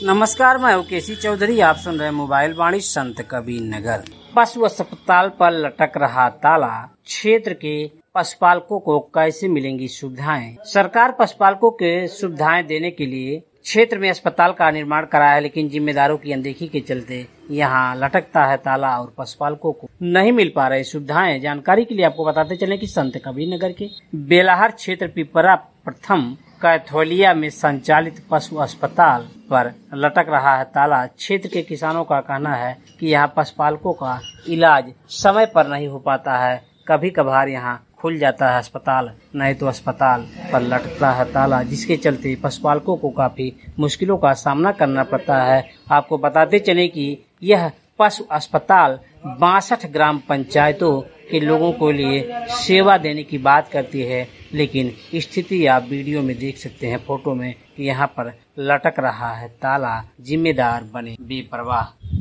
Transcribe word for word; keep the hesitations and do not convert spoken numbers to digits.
नमस्कार, मैं हूँ केसी चौधरी। आप सुन रहे मोबाइल वाणी संत कबीर नगर। पशु अस्पताल पर लटक रहा ताला, क्षेत्र के पशुपालकों को कैसे मिलेंगी सुविधाएं? सरकार पशुपालकों के सुविधाएं देने के लिए क्षेत्र में अस्पताल का निर्माण कराया है, लेकिन जिम्मेदारों की अनदेखी के चलते यहाँ लटकता है ताला और पशुपालकों को नहीं मिल पा रही सुविधाएं। जानकारी के लिए आपको बताते चलें कि संत कबीर नगर के बेलाहर क्षेत्र पिपरा प्रथम कैथोलिया में संचालित पशु अस्पताल पर लटक रहा है ताला। क्षेत्र के किसानों का कहना है कि यहाँ पशुपालकों का इलाज समय पर नहीं हो पाता है। कभी कभार यहाँ खुल जाता है अस्पताल, नहीं तो अस्पताल पर लटकता है ताला, जिसके चलते पशुपालकों को काफी मुश्किलों का सामना करना पड़ता है। आपको बताते चले कि यह पशु अस्पताल बासठ ग्राम पंचायतों के लोगों को लिए सेवा देने की बात करती है, लेकिन स्थिति आप वीडियो में देख सकते हैं, फोटो में, कि यहाँ पर लटक रहा है ताला। जिम्मेदार बने बेपरवाह।